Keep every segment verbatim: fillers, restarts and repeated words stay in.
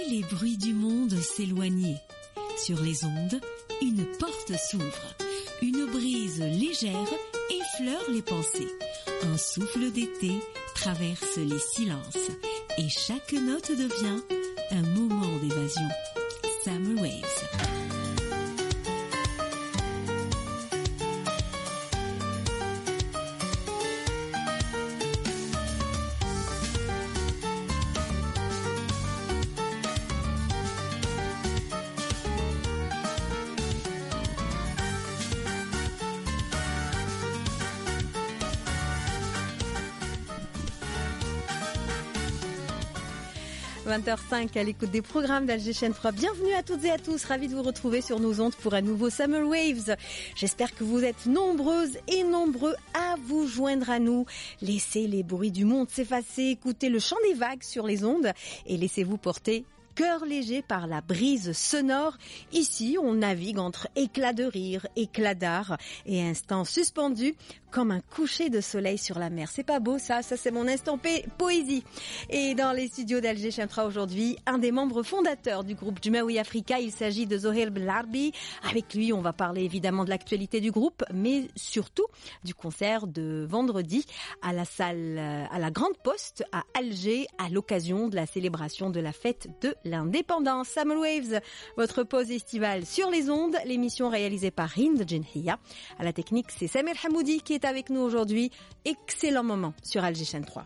les bruits du monde s'éloigner. Sur les ondes, une porte s'ouvre. Une brise légère effleure les pensées. Un souffle d'été traverse les silences. Et chaque note devient un moment d'évasion. Summer Waves. vingt heures cinq à l'écoute des programmes d'Alger Chaîne trois. Bienvenue à toutes et à tous, ravi de vous retrouver sur nos ondes pour un nouveau Summer Waves. J'espère que vous êtes nombreuses et nombreux à vous joindre à nous. Laissez les bruits du monde s'effacer, écoutez le chant des vagues sur les ondes et laissez-vous porter cœur léger par la brise sonore. Ici, on navigue entre éclats de rire, éclats d'art et instants suspendus comme un coucher de soleil sur la mer. C'est pas beau ça, ça c'est mon instant p- poésie. Et dans les studios d'Alger Chaîne aujourd'hui, un des membres fondateurs du groupe Jumaoui Africa, il s'agit de Zohair Belarbi. Avec lui, on va parler évidemment de l'actualité du groupe, mais surtout du concert de vendredi à la salle, à la Grande Poste à Alger, à l'occasion de la célébration de la fête de l'indépendance. Summer Waves, votre pause estivale sur les ondes, l'émission réalisée par Hind Jenhiya. À la technique, c'est Samir Hamoudi qui est avec nous aujourd'hui. Excellent moment sur Alger Chaîne trois.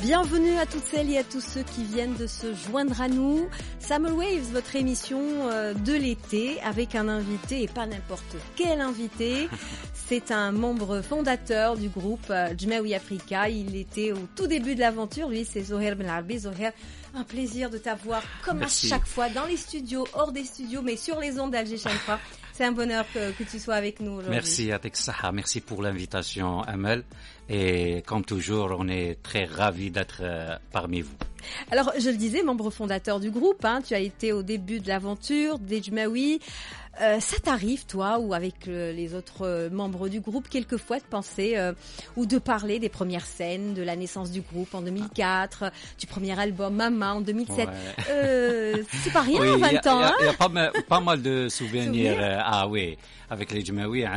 Bienvenue à toutes celles et à tous ceux qui viennent de se joindre à nous. Summer Waves, votre émission de l'été avec un invité et pas n'importe quel invité. C'est un membre fondateur du groupe Jmaoui Africa. Il était au tout début de l'aventure. Lui, c'est Zoher Benarbi. Zoher, un plaisir de t'avoir comme Merci. À chaque fois dans les studios, hors des studios, mais sur les ondes d'Alger Shenfa. C'est un bonheur que, que tu sois avec nous aujourd'hui. Merci Atek Saha, merci pour l'invitation Amel. Et comme toujours, on est très ravis d'être euh, parmi vous. Alors, je le disais, membre fondateur du groupe, hein, tu as été au début de l'aventure des Jmaoui. Euh, ça t'arrive, toi, ou avec euh, les autres euh, membres du groupe, quelquefois de penser euh, ou de parler des premières scènes, de la naissance du groupe en deux mille quatre, ah. du premier album Mama en deux mille sept. Ouais. Euh, c'est pas rien, oui, vingt ans. Il y a, y a, y a pas, mal, pas mal de souvenirs. euh, ah oui, avec les Jmaoui,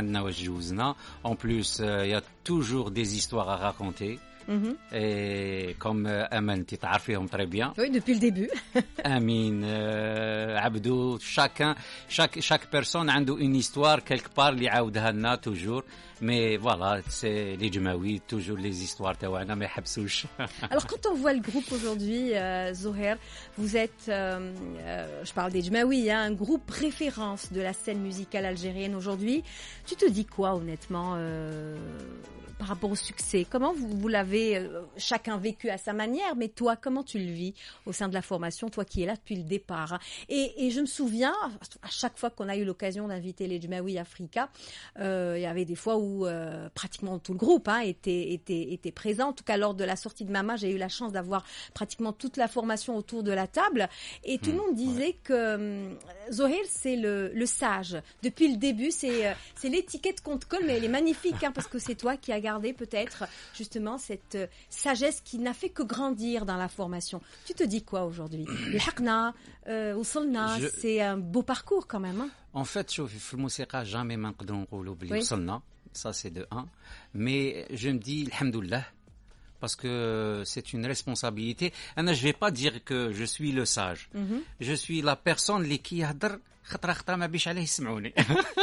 en plus, il euh, y a toujours des histoires à raconter. Mm-hmm. Et comme euh, Aman, tu t'arrives très bien. Oui, depuis le début. Amin, euh, Abdou, chacun, chaque, chaque personne a une histoire quelque part, li aoudhanna toujours. Mais voilà, c'est les Jmaoui, toujours les histoires taouana, mais habsouch. Alors quand on voit le groupe aujourd'hui, euh, Zoher, vous êtes, euh, euh, je parle des Jmaoui, hein, un groupe référence de la scène musicale algérienne aujourd'hui. Tu te dis quoi honnêtement euh, par rapport au succès? Comment vous, vous l'avez euh, chacun vécu à sa manière, mais toi, comment tu le vis au sein de la formation, toi qui es là depuis le départ, hein? et, et je me souviens, à chaque fois qu'on a eu l'occasion d'inviter les Jmaoui Africa, euh, il y avait des fois où où euh, pratiquement tout le groupe hein, était, était, était présent. En tout cas, lors de la sortie de Mama, j'ai eu la chance d'avoir pratiquement toute la formation autour de la table. Et tout mmh, le monde disait ouais. que euh, Zoher, c'est le, le sage. Depuis le début, c'est, euh, c'est l'étiquette qu'on te colle, mais elle est magnifique hein, parce que c'est toi qui as gardé peut-être justement cette euh, sagesse qui n'a fait que grandir dans la formation. Tu te dis quoi aujourd'hui? Le Hakna, euh, Ousolna, Je... c'est un beau parcours quand même. Hein. En fait, je fais le musique jamais maintenant oui. Ça, c'est de un. Mais je me dis, alhamdoulilah, parce que c'est une responsabilité. Je ne vais pas dire que je suis le sage. Mm-hmm. Je suis la personne qui yahdar khatra khatra ma bish alayh yismaouni.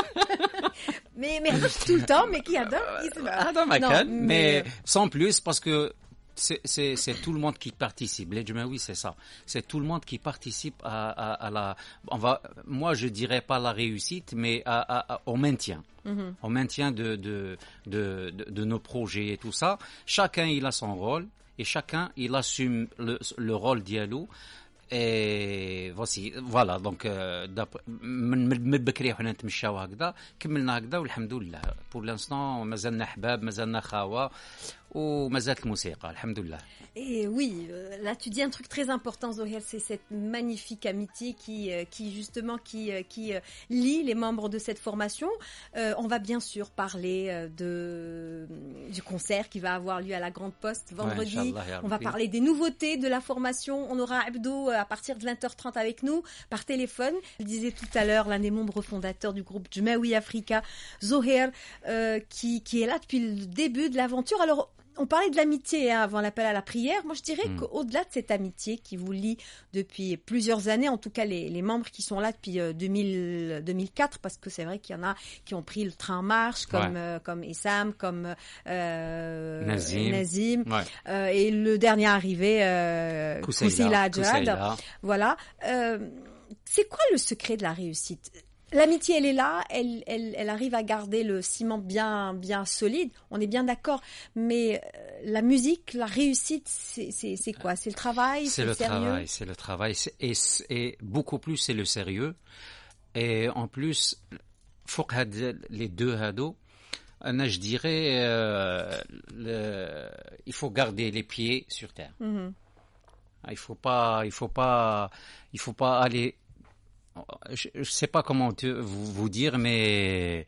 Mais mais tout le temps, mais qui yahdar yismaouni. Mais sans plus, parce que c'est, c'est, c'est tout le monde qui participe. Les Jmaoui, c'est ça. C'est tout le monde qui participe à, à, à la, on va, moi, je dirais pas la réussite, mais à, à, à, au maintien. Mm-hmm. Au maintien de, de, de, de, de nos projets et tout ça. Chacun, il a son rôle et chacun, il assume le, le rôle dialogue. Et voici, voilà, donc, من بكري حنا نتمشاو هكذا كملنا هكذا والحمد لله. Pour l'instant, مازلنا أحباب, مازلنا خاوة. ومازالت الموسيقى الحمد لله. Et oui, euh, là tu dis un truc très important, Zoher, c'est cette magnifique amitié qui, euh, qui justement qui, euh, qui euh, lie les membres de cette formation. Euh, on va bien sûr parler euh, de du concert qui va avoir lieu à la Grande Poste vendredi. Ouais, on va parler des nouveautés de la formation. On aura Abdou à partir de vingt heures trente avec nous par téléphone. Je le disais tout à l'heure, l'un des membres fondateurs du groupe Jmaoui Africa, Zoher, euh, qui, qui est là depuis le début de l'aventure. Alors on parlait de l'amitié hein, avant l'appel à la prière. Moi, je dirais mmh. qu'au-delà de cette amitié qui vous lie depuis plusieurs années, en tout cas les, les membres qui sont là depuis euh, deux mille, deux mille quatre, parce que c'est vrai qu'il y en a qui ont pris le train en marche, comme ouais. euh, comme Essam, comme euh, Nazim, Nazim ouais. euh, et le dernier arrivé, euh, Kousseila Adjad. Voilà. Euh, c'est quoi le secret de la réussite? L'amitié, elle est là, elle, elle, elle arrive à garder le ciment bien, bien solide. On est bien d'accord. Mais euh, la musique, la réussite, c'est, c'est, c'est quoi? C'est le travail, c'est, c'est le, le sérieux. Travail, c'est le travail, c'est, et, et beaucoup plus, c'est le sérieux. Et en plus, faut les deux hados. Je dirais, euh, le, il faut garder les pieds sur terre. Mm-hmm. Il faut pas, il faut pas, il faut pas aller. Je ne sais pas comment te, vous, vous dire, mais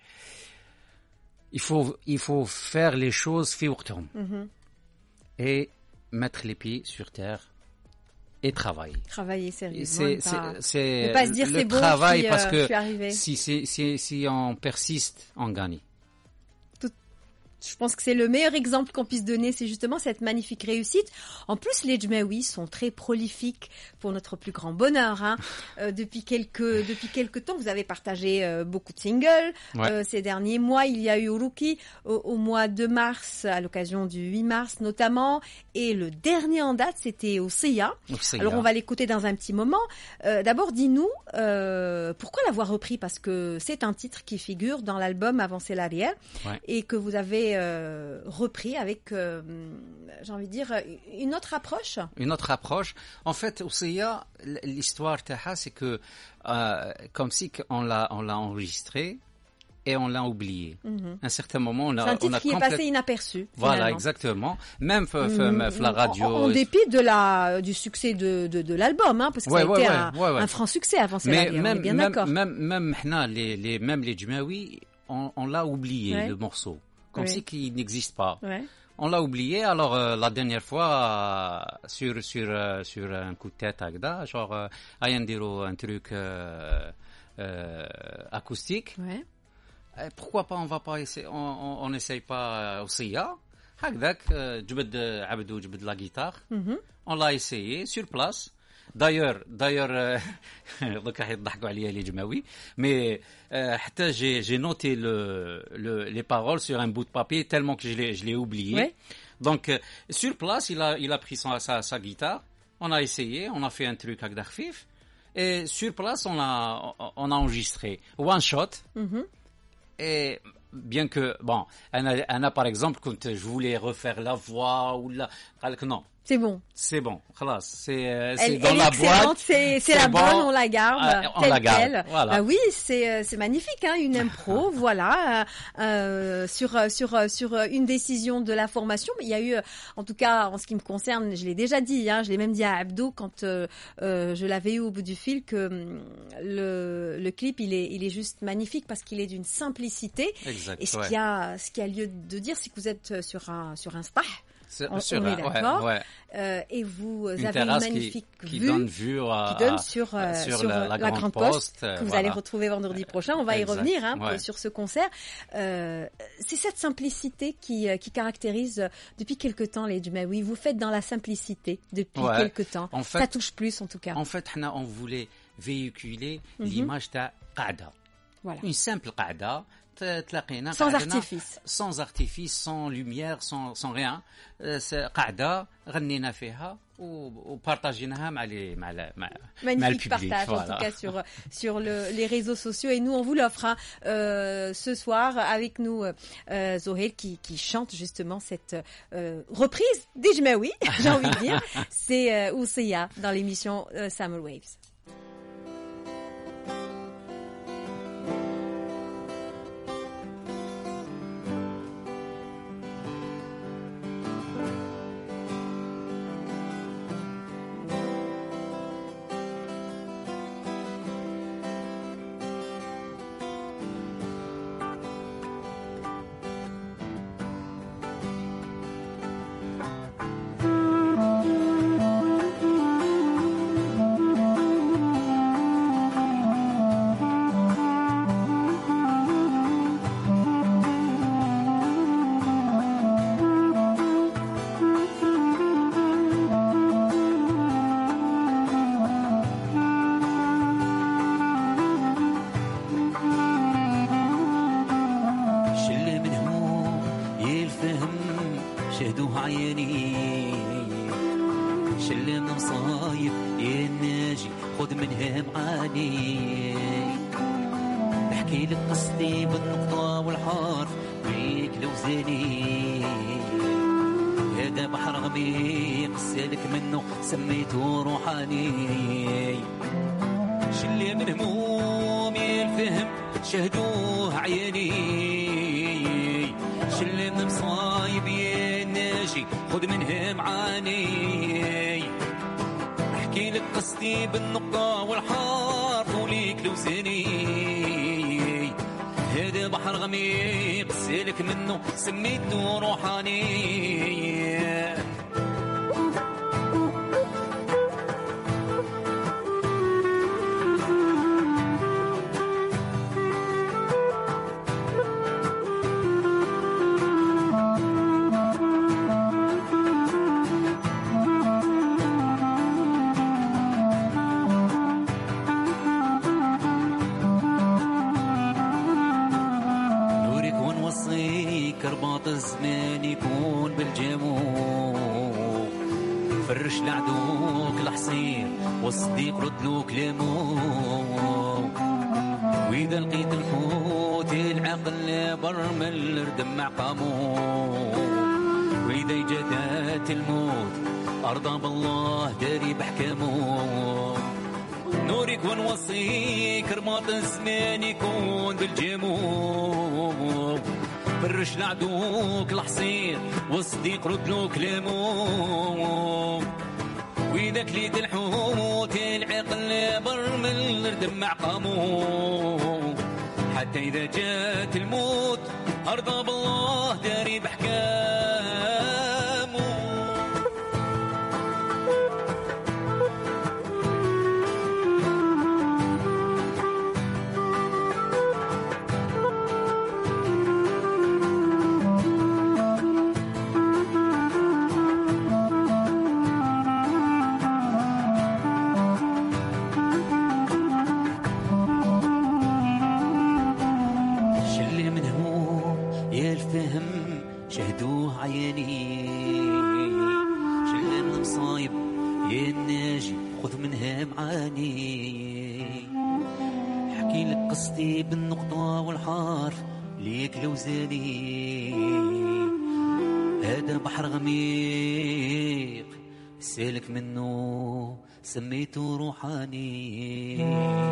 il faut, il faut faire les choses fi waqtahum mm-hmm. et mettre les pieds sur terre et travailler. Travailler sérieusement. C'est, c'est, c'est ne pas se dire le c'est bon, travail je suis, parce euh, que je suis arrivé. si, si, si, si on persiste, on gagne. Tout, Je pense que c'est le meilleur exemple qu'on puisse donner, c'est justement cette magnifique réussite. En plus, les Jmaouis sont très prolifiques pour notre plus grand bonheur. Hein. Euh, depuis quelques depuis quelques temps, vous avez partagé euh, beaucoup de singles. Ouais. Euh, ces derniers mois, il y a eu Uruki au, au mois de mars, à l'occasion du huit mars notamment. Et le dernier en date, c'était Oseya. Alors, on va l'écouter dans un petit moment. Euh, d'abord, dis-nous, euh, pourquoi l'avoir repris? Parce que c'est un titre qui figure dans l'album Avancer l'arrière ouais. et que vous avez Euh, repris avec, euh, j'ai envie de dire, une autre approche. Une autre approche. En fait, Oseya, l'histoire taha, c'est que euh, comme si on l'a, on l'a enregistré et on l'a oublié. Mm-hmm. À un certain moment, on a, c'est un titre on a qui complète... est passé inaperçu. Voilà, finalement. Exactement. Même mm-hmm. la radio. En, en dépit de la du succès de de, de l'album, hein, parce que ouais, ça a ouais, été ouais, un, ouais, ouais. un franc succès avant ça. Mais même, on est bien même, d'accord. Même même même les les même les Jmaouis, on, on l'a oublié ouais. le morceau. Comme oui. si qu'il n'existe pas. Ouais. On l'a oublié. Alors euh, la dernière fois euh, sur sur euh, sur un coup de tête Agda, genre euh, ayandiro un truc euh, euh, acoustique. Ouais. Et pourquoi pas on va pas essayer, on on n'essaye pas Oseya. Hagdak جبد عبدو جبد la guitare. Mm-hmm. On l'a essayé sur place. D'ailleurs, d'ailleurs, donc يضحكوا عليا les Jmaouis, mais euh, حتى j'ai j'ai noté le, le les paroles sur un bout de papier tellement que je l'ai je l'ai oublié. Ouais. Donc euh, sur place, il a il a pris son, sa sa guitare, on a essayé, on a fait un truc avec d'arfif et sur place on a on a enregistré one shot. Mm-hmm. Et bien que bon, Anna, Anna par exemple quand je voulais refaire la voix ou la non. C'est bon. C'est bon. Khalas, c'est c'est elle, dans elle la boîte. C'est c'est la bon. bonne, on la garde ah, on telle la garde. Quelle. Voilà. Bah oui, c'est c'est magnifique hein, une impro, voilà, euh, sur sur sur une décision de la formation, mais il y a eu en tout cas en ce qui me concerne, je l'ai déjà dit hein, je l'ai même dit à Abdo quand euh, euh, je l'avais eu au bout du fil que le le clip, il est il est juste magnifique parce qu'il est d'une simplicité. Exact, et ce ouais. qui a ce qui a lieu de dire, c'est que vous êtes sur un sur un spa. On, sur, on est d'accord. Ouais, ouais. Euh, et vous une avez une magnifique qui, vue qui donne, vue à, qui donne sur, euh, sur, sur la, la, la Grande Grande Poste, Poste que vous voilà. allez retrouver vendredi prochain. On va exact, y revenir hein, ouais. sur ce concert. Euh, c'est cette simplicité qui, qui caractérise depuis quelque temps les Jmaouis. Vous faites dans la simplicité depuis ouais. quelque temps. En fait, ça touche plus en tout cas. En fait, on voulait véhiculer mm-hmm. l'image de qa'da. Voilà. Une simple qa'da. Sans artifice. Sans artifice, sans lumière, sans, sans rien. قاعدة غنينا فيها وبارطاجيناها مع les مع مع magnifique partage voilà. En tout cas sur sur le, les réseaux sociaux et nous on vous l'offre hein, euh, ce soir avec nous euh, Zohel qui qui chante justement cette euh, reprise des Jmaouis j'ai envie de dire c'est euh, Oseya dans l'émission euh, Summer Waves. سميته روحاني شلي من همومي الفهم شهدوه عيني شلي من مصايب يناجي خذ منهم عاني احكي لك قصتي بالنقطة والحار طوليك لوزني هذا بحر غميق سالك منه سميته روحاني الزمان يكون بالجمو فرش لعدوك الحصير والصديق ردلو كلامو وإذا لقيت الحوت العقل برمل ردم عقامو وإذا جدات الموت أرضى بالله داري بحكامو نورك ونوصيك رماط الزمان يكون بالجمو فرش لعدوك الحصير والصديق ردلو كلامو وإذا كليت الحوت العقل برمل ردم عقامو حتى إذا جات الموت أرضى بالله داري بحكامه شهدوه عيني شلان المصايب يا الناجي خذ منها معاني حكي لك قصتي بالنقطة والحرف ليك لو زاني هذا بحر غميق سالك منه سميته روحاني.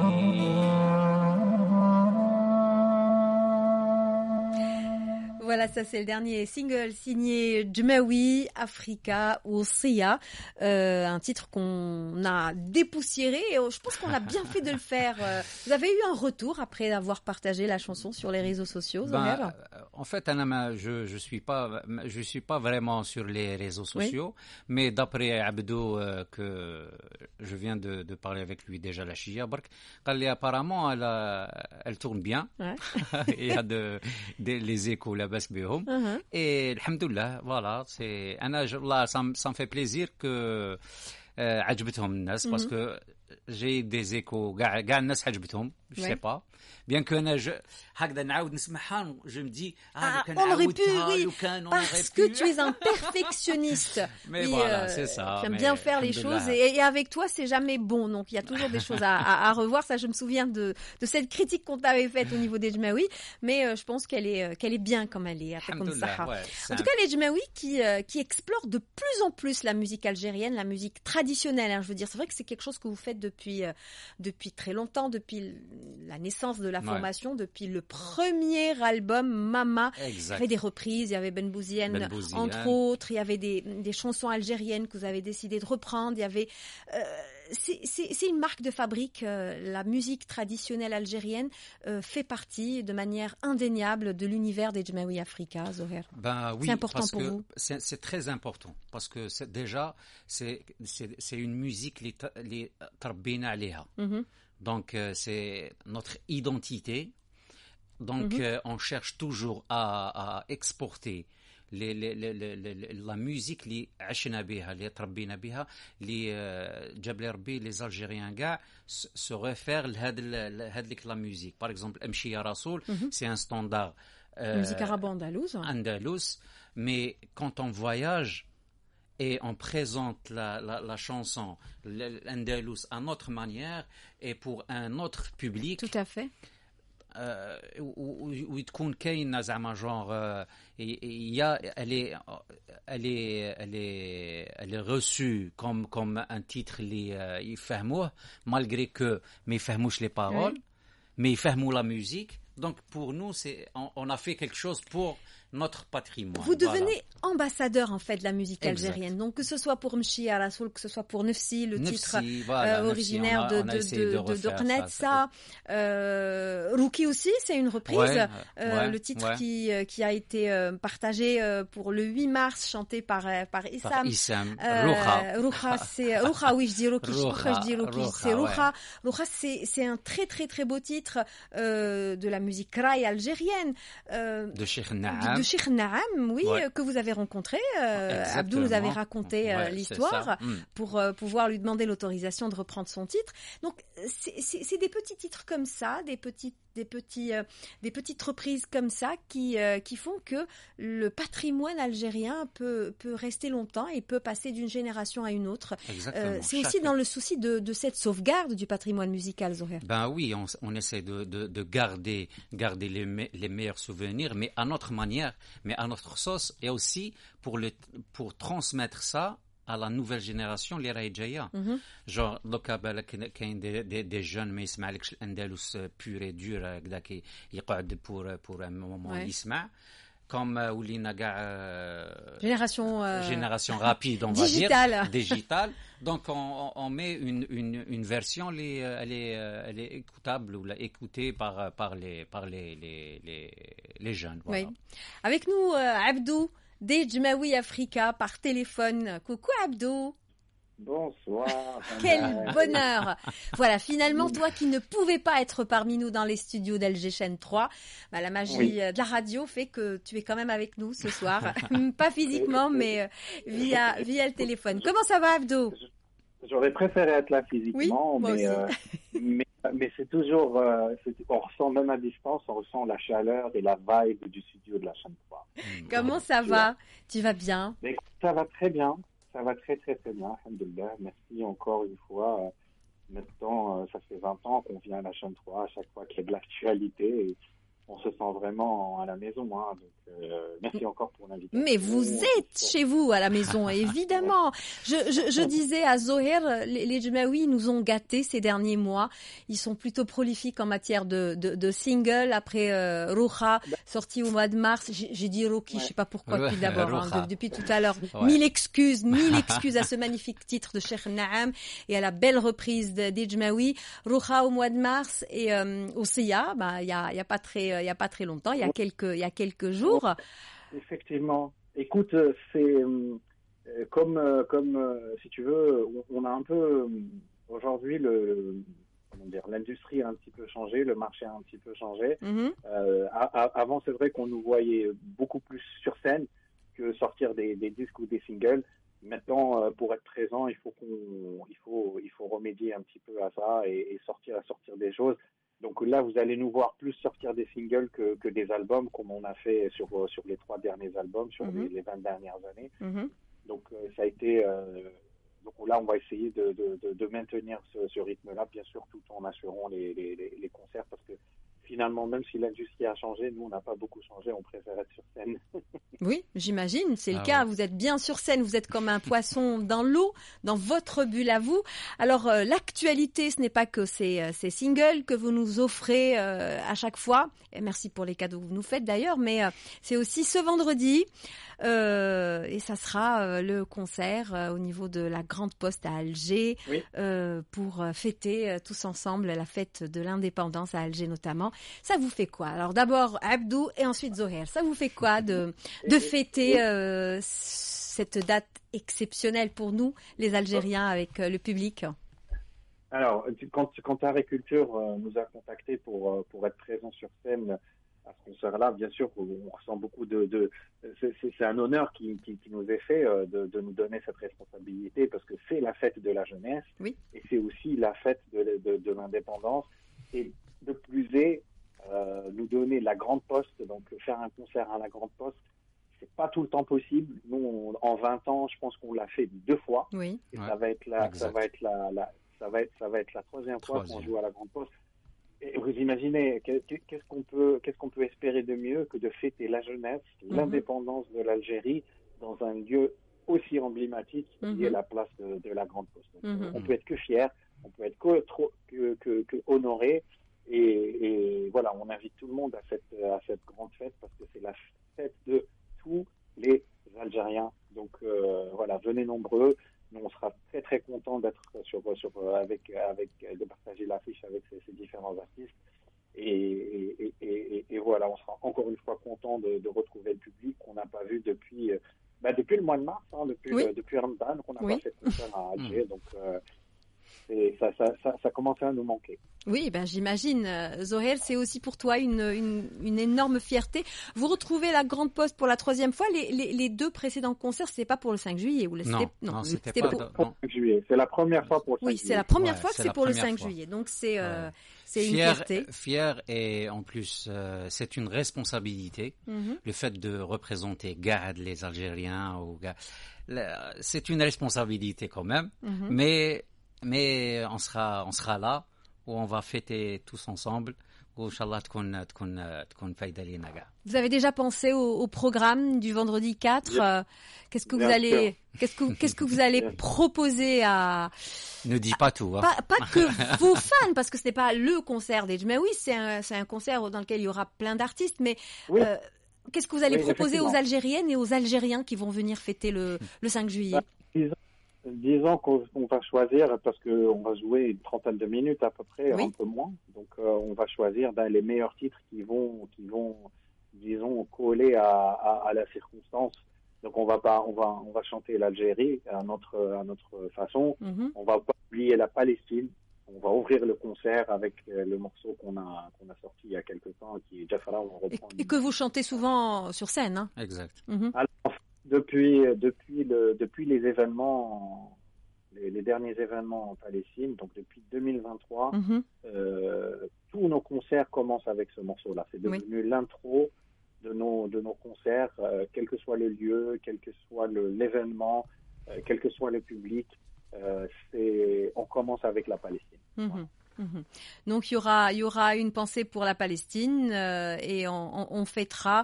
Voilà, ça c'est le dernier single signé Djemaoui, Africa ou Sia, euh, un titre qu'on a dépoussiéré et je pense qu'on a bien fait de le faire. Vous avez eu un retour après avoir partagé la chanson sur les réseaux sociaux, Zoher? Ben, en fait, Anna, je je suis pas je suis pas vraiment sur les réseaux sociaux, oui. Mais d'après Abdou euh, que je viens de, de parler avec lui déjà la Chia Bark, apparemment elle a, elle tourne bien. Ouais. Il y a de, de les échos là-bas. Uh-huh. Et alhamdoulilah, voilà, c'est انا là ça me ça me fait plaisir que euh, عجبتهم الناس parce que j'ai des échos كاع كاع الناس عجبتهم je sais pas bien que انا هكذا نعاود نسمعها je me dis ah on aurait pu oui parce que tu es un perfectionniste mais oui, voilà euh, c'est ça tu aimes bien faire les choses et, et avec toi c'est jamais bon donc il y a toujours des choses à, à, à revoir ça je me souviens de de cette critique qu'on t'avait faite au niveau des Djemaoui mais euh, je pense qu'elle est qu'elle est bien comme elle est ouais, en tout cas les Djemaoui qui euh, qui explorent de plus en plus la musique algérienne la musique traditionnelle hein, je veux dire c'est vrai que c'est quelque chose que vous faites depuis euh, depuis très longtemps depuis la naissance de la formation ouais. depuis le premier album Mama exact. Il y avait des reprises il y avait Ben Bouzienne ben Bouzienne. Entre autres il y avait des des chansons algériennes que vous avez décidé de reprendre il y avait euh, c'est c'est c'est une marque de fabrique euh, la musique traditionnelle algérienne euh, fait partie de manière indéniable de l'univers des Djemaoui Africa Zoher. Ben oui c'est important parce pour que vous c'est c'est très important parce que c'est déjà c'est c'est c'est une musique les les tarbina عليها. Mm-hmm. Donc euh, c'est notre identité. Donc mm-hmm. euh, on cherche toujours à à exporter les les les, les, les la musique اللي عشنا بها اللي تربينا بها اللي جاب لي ربي les Algériens gars se réfèrent لهذا هذيك la musique par exemple امشي يا رسول mm-hmm. c'est un standard euh, musique arabo-andalouse andalouse mais quand on voyage et on présente la, la, la chanson l'andalous à notre manière et pour un autre public. Tout à fait. où تكون كاينه زعما genre هي elle est elle est elle est elle est reçue comme comme un titre اللي يفهموه malgré que ما يفهموش les paroles oui. mais يفهموا la musique donc pour nous c'est on, on a fait quelque chose pour notre patrimoine. Vous devenez voilà. ambassadeur en fait de la musique exact. Algérienne. Donc que ce soit pour Mchi à Rasoul, que ce soit pour Nefsi, le Nefsi, titre voilà, euh, originaire Nefsi, a, de de de de Qnetsa, euh, Rouki aussi, c'est une reprise. Ouais, euh, ouais, le titre ouais. qui qui a été euh, partagé euh, pour le huit mars, chanté par par Issam. Par Issam. Euh, Rouha. Rouha, c'est Rouha. Oui, je dis Rouki. Rouha, je dis Rouki. C'est Rouha. Rouha, c'est c'est un très très très beau titre euh, de la musique raï algérienne. Euh, de Cheikh Naam. De Cheikh Naam, oui, ouais. que vous avez rencontré. Euh, Abdou nous avait raconté euh, ouais, l'histoire mm. pour euh, pouvoir lui demander l'autorisation de reprendre son titre. Donc, c'est, c'est, c'est des petits titres comme ça, des petites des petits, euh, des petites reprises comme ça qui, euh, qui font que le patrimoine algérien peut, peut rester longtemps et peut passer d'une génération à une autre. Euh, c'est Chaque... aussi dans le souci de, de cette sauvegarde du patrimoine musical, Zoher. Ben oui, on, on essaie de, de, de garder, garder les, me, les meilleurs souvenirs, mais à notre manière, mais à notre sauce, et aussi pour, le, pour transmettre ça à la nouvelle génération اللي راهي جايه. genre دوكا بالك كاين دي دي, دي جون ما يسمعلكش الاندلس بور دور هكذا كي يقعد بور بور مومون يسمع comme ولينا كاع génération euh, génération rapide on digital. va dire digital donc on, on met une une une version les elle est elle est écoutable ou écoutée par par les par les les les, les jeunes voilà. Oui. Avec nous euh, Abdou des Jmaoui Africa par téléphone. Coucou Abdou. Bonsoir. Quel bonheur. Voilà, finalement, toi qui ne pouvais pas être parmi nous dans les studios d'L G Chaîne trois, bah, la magie oui. de la radio fait que tu es quand même avec nous ce soir. Pas physiquement, mais via, via le téléphone. Comment ça va, Abdou? J'aurais préféré être là physiquement, oui, mais, euh, mais, mais c'est toujours, euh, c'est, on ressent même à distance, on ressent la chaleur et la vibe du studio de la chaîne trois. Comment ça va? Là. Tu vas bien? Mais ça va très bien, ça va très très très bien, alhamdoulilah. Merci encore une fois. Maintenant, ça fait vingt ans qu'on vient à la chaîne trois, à chaque fois qu'il y a de l'actualité. Et on se sent vraiment à la maison, hein. Donc euh, merci encore pour l'invitation. Mais vous êtes chez vous à la maison, évidemment. Je, je, je disais à Zoher, les, les Jmaoui nous ont gâtés ces derniers mois. Ils sont plutôt prolifiques en matière de, de, de singles. Après euh, Rocha, sorti au mois de mars, j'ai, j'ai dit Roki, ouais. Je sais pas pourquoi depuis d'abord, hein, de, depuis tout à l'heure. Ouais. Mille excuses, mille excuses à ce magnifique titre de Cheikh Naam et à la belle reprise de, des Jmaoui. Rocha au mois de mars et euh, au C I A, bah il y a, y a pas très il y a pas très longtemps, il y a quelques il y a quelques jours. Effectivement. Écoute, c'est euh, comme euh, comme euh, si tu veux, on, on a un peu euh, aujourd'hui le comment dire, l'industrie a un petit peu changé, le marché a un petit peu changé. Mm-hmm. Euh, a, a, avant, c'est vrai qu'on nous voyait beaucoup plus sur scène que sortir des, des disques ou des singles. Maintenant, euh, pour être présent, il faut qu'on il faut il faut remédier un petit peu à ça et, et sortir à sortir des choses. Donc là, vous allez nous voir plus sortir des singles que, que des albums, comme on a fait sur sur les trois derniers albums, sur mm-hmm. les, les vingt dernières années. Mm-hmm. Donc euh, ça a été... Euh, donc là, on va essayer de, de, de, de maintenir ce, ce rythme-là, bien sûr, tout en assurant les, les, les concerts, parce que finalement, même si l'industrie a changé, nous, on n'a pas beaucoup changé, on préfère être sur scène. Oui, j'imagine, c'est ah le cas. Ouais. Vous êtes bien sur scène, vous êtes comme un poisson dans l'eau, dans votre bulle à vous. Alors, euh, l'actualité, ce n'est pas que ces, euh, ces singles que vous nous offrez euh, à chaque fois. Et merci pour les cadeaux que vous nous faites d'ailleurs, mais euh, c'est aussi ce vendredi. Euh, et ça sera euh, le concert euh, au niveau de la Grande Poste à Alger, oui. euh, pour euh, fêter euh, tous ensemble la fête de l'indépendance à Alger notamment. Ça vous fait quoi? Alors d'abord Abdou et ensuite Zoher. Ça vous fait quoi de de fêter euh, cette date exceptionnelle pour nous, les Algériens, avec euh, le public? Alors, quand quand Agriculture euh, nous a contactés pour euh, pour être présents sur scène à ce concert-là, bien sûr, on ressent beaucoup de, de c'est, c'est un honneur qui, qui, qui nous est fait euh, de, de nous donner cette responsabilité, parce que c'est la fête de la jeunesse, oui. Et c'est aussi la fête de, de, de l'indépendance, et de plus est euh, nous donner la Grande Poste, donc faire un concert à la Grande Poste, c'est pas tout le temps possible. Nous, on, en vingt ans, je pense qu'on l'a fait deux fois, oui. Et ouais, ça va être la, exact. ça va être la, la ça va être ça va être la troisième, troisième. fois qu'on joue à la Grande Poste. Et vous imaginez, qu'est-ce qu'on peut, qu'est-ce qu'on peut espérer de mieux que de fêter la jeunesse, mm-hmm. l'indépendance de l'Algérie dans un lieu aussi emblématique qui mm-hmm. est la place de, de la Grande Poste. Donc, mm-hmm. On peut être que fier, on peut être que, trop, que, que, que honoré, et, et voilà, on invite tout le monde à cette, à cette grande fête, parce que c'est la fête de tous les Algériens. Donc euh, voilà, venez nombreux. Nous, on sera très très contents d'être sur sur avec avec de partager l'affiche avec ces, ces différents artistes, et et, et et et voilà, on sera encore une fois content de, de retrouver le public qu'on n'a pas vu depuis bah, depuis le mois de mars, hein, depuis oui. le, depuis Ramadan, qu'on n'a oui. pas fait de concert à Alger, mmh. donc euh, et ça, ça, ça, ça commençait à nous manquer. Oui, ben j'imagine. Zohair, c'est aussi pour toi une, une, une énorme fierté. Vous retrouvez la Grande Poste pour la troisième fois. Les, les, les deux précédents concerts, c'était pas pour le cinq juillet ou le Non, c'était, non, non, c'était c'était pas pour... de- Pour le cinq juillet. C'est la première fois pour le cinq Oui, juillet. c'est la première Ouais, fois que c'est c'est la pour le première cinq fois. juillet. Donc c'est, euh, Ouais. c'est une Fier, fierté. fier et en plus, euh, c'est une responsabilité. Mhm. Le fait de représenter Gad, les Algériens, ou Gad, là, c'est une responsabilité quand même. Mhm. Mais, mais on sera, on sera là où on va fêter tous ensemble. Inch'Allah, تكون تكون تكون فايدة لينا كاع. Vous avez déjà pensé au, au programme du vendredi quatre. Bien- euh, Qu'est-ce que vous bien allez, sûr. qu'est-ce que, qu'est-ce que vous allez Bien. proposer à, Ne dis pas tout. Hein. pas, pas que vos fans, parce que ce n'est pas le concert des mais oui, c'est un, c'est un concert dans lequel il y aura plein d'artistes, mais Oui. euh, qu'est-ce que vous allez Oui, proposer aux effectivement. Algériennes et aux Algériens qui vont venir fêter le, le cinq juillet? Disons, disons qu'on on va choisir, parce qu'on va jouer une trentaine de minutes à peu près, Oui. un peu moins. Donc euh, on va choisir ben, les meilleurs titres qui vont, qui vont, disons, coller à, à, à la circonstance. Donc on va pas, on va, on va chanter l'Algérie à notre, à notre façon. Mhm. On va pas oublier la Palestine. On va ouvrir le concert avec euh, le morceau qu'on a, qu'on a sorti il y a quelque temps, qui est Jafara. On Et, reprend. et que vous chantez souvent sur scène. Hein. Exact. Mhm. Alors, depuis, depuis, le, depuis les événements, les, les derniers événements en Palestine, donc depuis deux mille vingt-trois, Mhm. euh, tous nos concerts commencent avec ce morceau-là. C'est devenu l'intro de nos, de nos concerts, euh, quel que soit le lieu, quel que soit le, l'événement, euh, quel que soit le public. Euh, c'est, on commence avec la Palestine. Mhm. Mhm. Donc il y aura, il y aura une pensée pour la Palestine euh, et on, on, on fêtera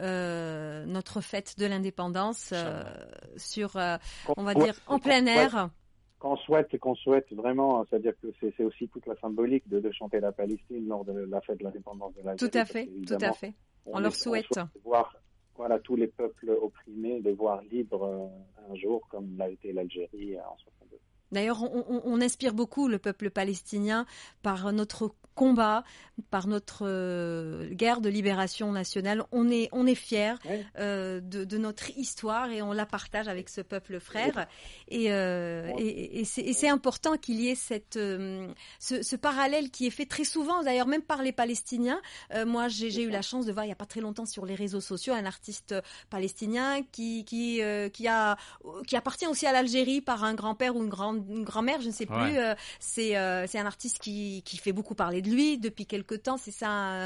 euh, notre fête de l'indépendance euh, sur, euh, on va dire, en plein air. Qu'on souhaite, qu'on souhaite vraiment, c'est-à-dire que c'est, c'est aussi toute la symbolique de, de chanter la Palestine lors de la fête de l'indépendance de l'Algérie. Tout à fait, tout à fait. On, on leur est, souhaite. On souhaite voir, voilà, tous les peuples opprimés, les voir libres euh, un jour, comme l'a été l'Algérie en soixante-deux. D'ailleurs, on, on, on inspire beaucoup le peuple palestinien par notre combat, par notre euh, guerre de libération nationale. On est, on est fiers oui. euh, de, de notre histoire et on la partage avec ce peuple frère. Et, euh, oui. et, et, c'est, et c'est important qu'il y ait cette, euh, ce, ce parallèle qui est fait très souvent, d'ailleurs même par les Palestiniens. Euh, moi, j'ai, j'ai eu la chance de voir il n'y a pas très longtemps sur les réseaux sociaux un artiste palestinien qui, qui, euh, qui, a, qui appartient aussi à l'Algérie par un grand-père ou une, grande, une grand-mère, je ne sais plus. Ouais. Euh, c'est, euh, c'est un artiste qui, qui fait beaucoup parler de lui depuis quelque temps. C'est ça,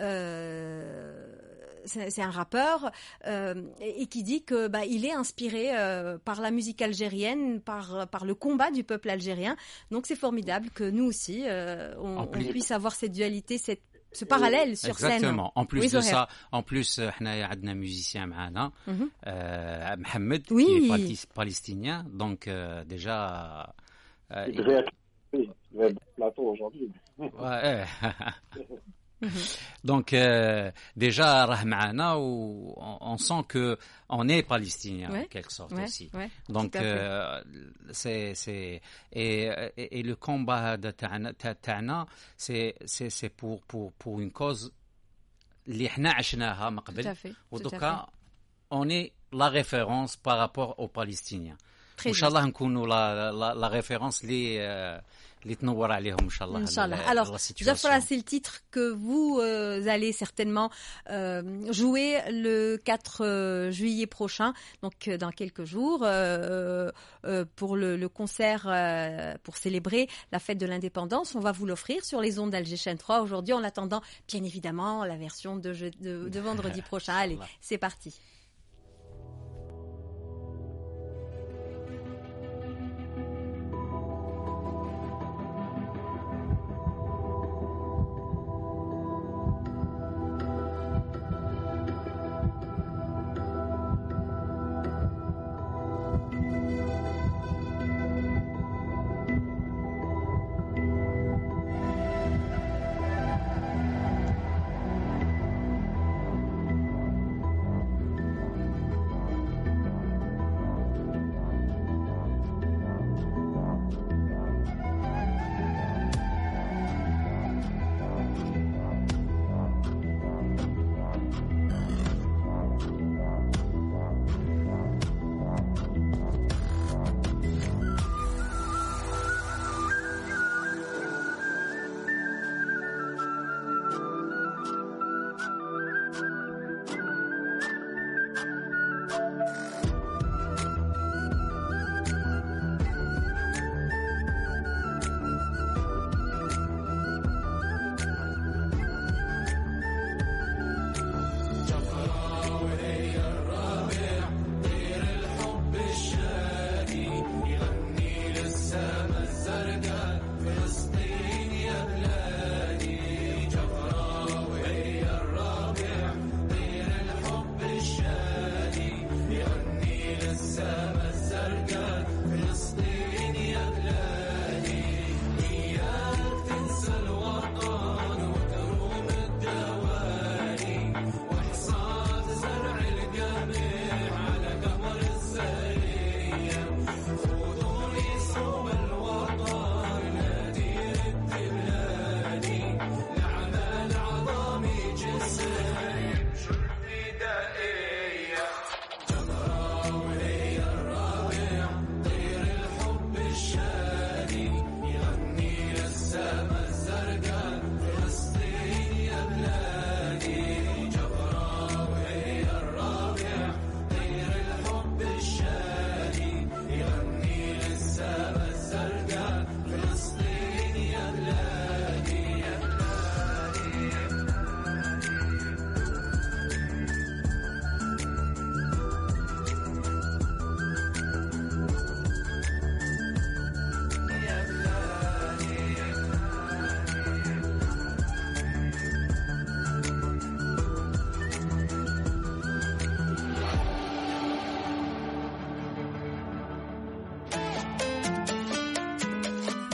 euh, c'est, c'est un rappeur euh, et, et qui dit que bah, il est inspiré euh, par la musique algérienne, par par le combat du peuple algérien. Donc c'est formidable que nous aussi euh, on, on puisse avoir cette dualité, cette ce parallèle sur Exactement. scène. Exactement. En plus oui, de ça, en plus, حنا عندنا musicien معنا, mm-hmm. euh, Mohamed, oui. qui est palestinien, donc euh, déjà. Euh, il devrait être plateau aujourd'hui. Ouais. Donc euh, déjà راه معنا ou on, on sent que on est palestinien ouais. en quelque sorte ouais. aussi. Ouais. Donc euh, c'est c'est et, et, et le combat de تاعنا c'est c'est c'est pour pour pour une cause اللي احنا عشناها من قبل ودوكا on est la référence par rapport aux Palestiniens. ان شاء الله نكونوا la la la référence les Inch'Allah. Alors, Jafra, c'est le titre que vous euh, allez certainement euh, jouer le quatre euh, juillet prochain, donc euh, dans quelques jours, euh, euh, pour le, le concert euh, pour célébrer la fête de l'indépendance. On va vous l'offrir sur les ondes d'Alger Chaîne trois aujourd'hui, en attendant bien évidemment la version de, de, de vendredi prochain. Allez, c'est parti.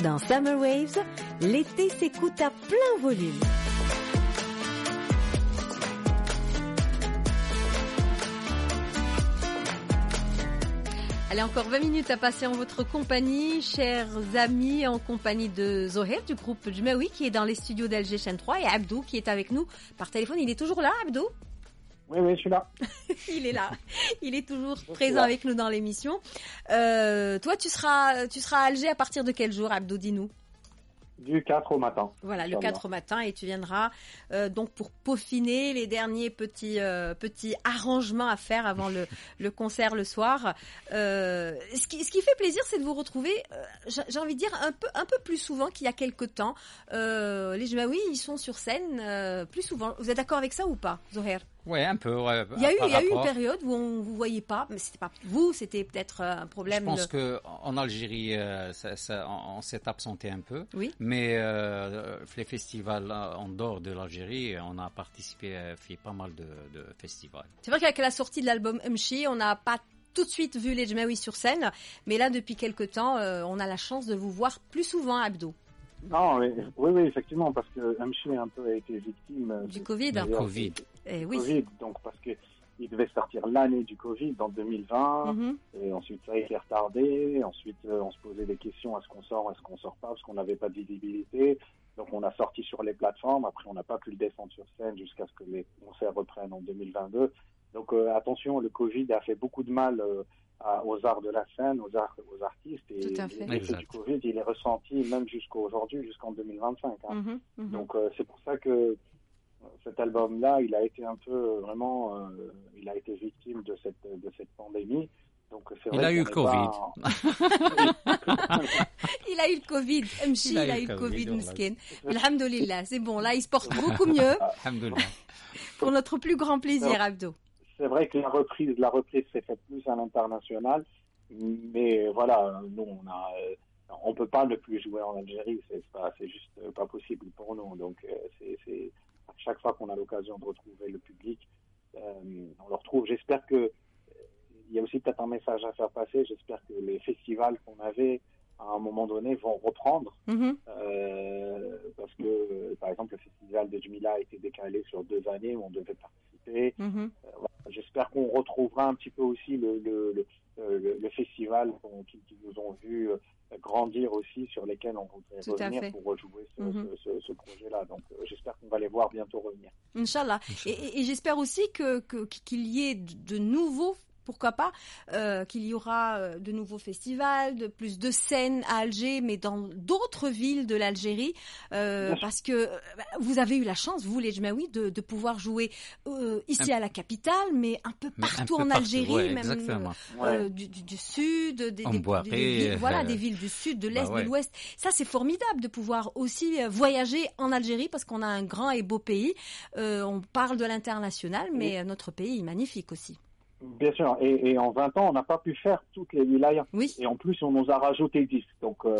Dans Summer Waves, l'été s'écoute à plein volume. Allez, encore vingt minutes à passer en votre compagnie, chers amis, en compagnie de Zoher du groupe Jmaoui qui est dans les studios d'Alger Chaîne trois et Abdou qui est avec nous par téléphone. Il est toujours là, Abdou ? Oui, oui, je suis là. Il est là. Il est toujours je présent avec nous dans l'émission. Euh, toi, tu seras, tu seras à Alger à partir de quel jour, Abdou ? Dis-nous. Du quatre au matin. Voilà, le quatre au matin, et tu viendras euh, donc pour peaufiner les derniers petits euh, petits arrangements à faire avant le, le concert le soir. Euh, ce qui ce qui fait plaisir, c'est de vous retrouver. Euh, j'ai, j'ai envie de dire un peu un peu plus souvent qu'il y a quelque temps. Euh, les Jmaoui, ils sont sur scène euh, plus souvent. Vous êtes d'accord avec ça ou pas, Zoher ? Oui, un peu. Ouais, il y a eu, il y a eu une période où on vous voyait pas, mais c'était pas vous, c'était peut-être un problème. Je pense de... que en Algérie, euh, ça, ça, on, on s'est absenté un peu. Oui. Mais euh, les festivals en dehors de l'Algérie, on a participé, fait pas mal de, de festivals. C'est vrai qu'avec la sortie de l'album Mchi, on n'a pas tout de suite vu les Jmaoui sur scène, mais là depuis quelque temps, euh, on a la chance de vous voir plus souvent, Abdou. Non, mais, oui, oui, effectivement, parce que Mchi un peu a été victime du Covid. Du Covid. Eh oui. Covid, donc parce que il devait sortir l'année du Covid en deux mille vingt, mm-hmm. et ensuite ça a été retardé, ensuite euh, on se posait des questions, est-ce qu'on sort, est-ce qu'on sort pas, parce qu'on n'avait pas de visibilité, donc on a sorti sur les plateformes, après on n'a pas pu le descendre sur scène jusqu'à ce que les concerts reprennent en deux mille vingt-deux, donc euh, attention, le Covid a fait beaucoup de mal euh, à, aux arts de la scène, aux, arts, aux artistes, et l'effet du Covid, il est ressenti même jusqu'aujourd'hui, jusqu'en deux mille vingt-cinq. Hein. Mm-hmm, mm-hmm. Donc euh, c'est pour ça que cet album-là, il a été un peu vraiment, euh, il a été victime de cette de cette pandémie. Donc c'est vrai il a eu le Covid. Pas... il a eu le Covid. Mchi, il a, il a eu le Covid, Mskin. Alhamdoulilah, c'est bon. Là, il se porte beaucoup mieux. Alhamdoulilah. Pour notre plus grand plaisir, Abdou. C'est vrai que la reprise, la reprise s'est faite plus à l'international, mais voilà, nous on a, on peut pas ne plus jouer en Algérie. C'est pas, c'est juste pas possible pour nous. Donc c'est, c'est chaque fois qu'on a l'occasion de retrouver le public, euh, on le retrouve. J'espère que il y a aussi peut-être un message à faire passer. J'espère que les festivals qu'on avait à un moment donné vont reprendre, mm-hmm. euh, parce que par exemple le festival de Jmila a été décalé sur deux années où on devait participer. Mm-hmm. Euh, voilà. J'espère qu'on retrouvera un petit peu aussi le le le, le, le festival qui, qui nous ont vu grandir aussi, sur lesquels on voudrait Tout revenir pour rejouer ce, mm-hmm. ce, ce, ce projet-là. Donc euh, j'espère qu'on va les voir bientôt revenir. Inch'Allah. Et, et, et j'espère aussi que, que qu'il y ait de nouveaux, pourquoi pas, euh, qu'il y aura de nouveaux festivals, de plus de scènes à Alger, mais dans d'autres villes de l'Algérie, euh, parce que bah, vous avez eu la chance, vous les Jmaoui, de, de pouvoir jouer euh, ici un, à la capitale, mais un peu partout un peu en partout, Algérie, ouais, même euh, du, du, du sud, des, des, des, des villes, voilà, euh, des villes du sud, de l'est, bah ouais. de l'ouest. Ça, c'est formidable de pouvoir aussi voyager en Algérie, parce qu'on a un grand et beau pays. Euh, on parle de l'international, mais oui. notre pays est magnifique aussi. Bien sûr, et, et en vingt ans, on n'a pas pu faire toutes les wilayas. Oui. Et en plus, on nous a rajouté dix. Donc, euh,